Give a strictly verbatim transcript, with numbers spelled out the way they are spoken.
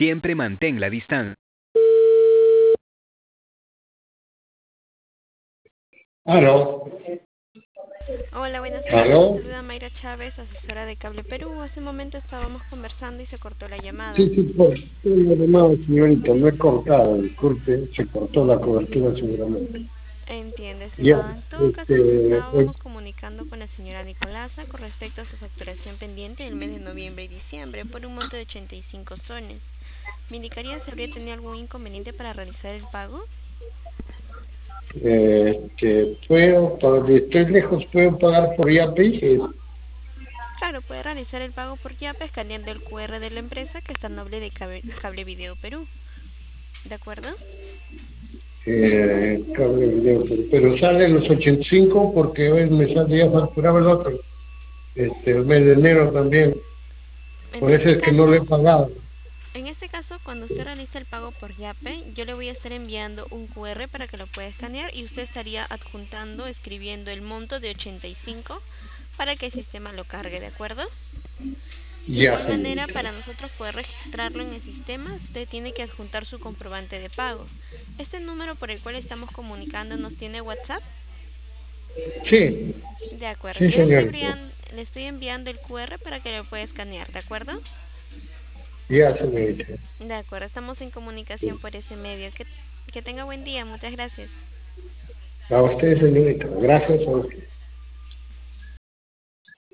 Siempre mantén la distancia. Aló, Hola, buenas tardes. aló. Saluda Mayra Chávez, asesora de Cable Perú. Hace un momento estábamos conversando y se cortó la llamada. Sí, sí, por una llamada, señorita, no he cortado, disculpe, se cortó la cobertura seguramente. Entiende, Ya, estimado. En todo caso, nos este, eh, estábamos comunicando con la señora Nicolasa con respecto a su facturación pendiente del mes de noviembre y diciembre por un monto de ochenta y cinco soles. ¿Me indicaría si habría tenido algún inconveniente para realizar el pago? eh, que puedo, pa- estoy lejos, puedo pagar por Yapi. Eh, Claro, puede realizar el pago por Yape escaneando el Q R de la empresa que está en nombre de Cable, Cable Video Perú. ¿De acuerdo? eh, cable video, pero pero sale los ochenta y cinco porque hoy me sale ya facturaba el otro, este, el mes de enero también, En por eso este es que no lo he caso, pagado. En este caso, cuando usted realiza el pago por Yape, yo le voy a estar enviando un Q R para que lo pueda escanear y usted estaría adjuntando, escribiendo el monto de ochenta y cinco para que el sistema lo cargue, ¿de acuerdo? De Ya, igual manera, señorita. para nosotros poder registrarlo en el sistema, usted tiene que adjuntar su comprobante de pago. Este número por el cual estamos comunicando nos tiene WhatsApp. Sí, De acuerdo, sí, yo le estoy señorita. enviando, le estoy enviando el Q R para que lo pueda escanear, ¿de acuerdo? Ya, señorita. De acuerdo, estamos en comunicación por ese medio. Que, que tenga buen día, muchas gracias. A usted, señorita. Gracias a usted.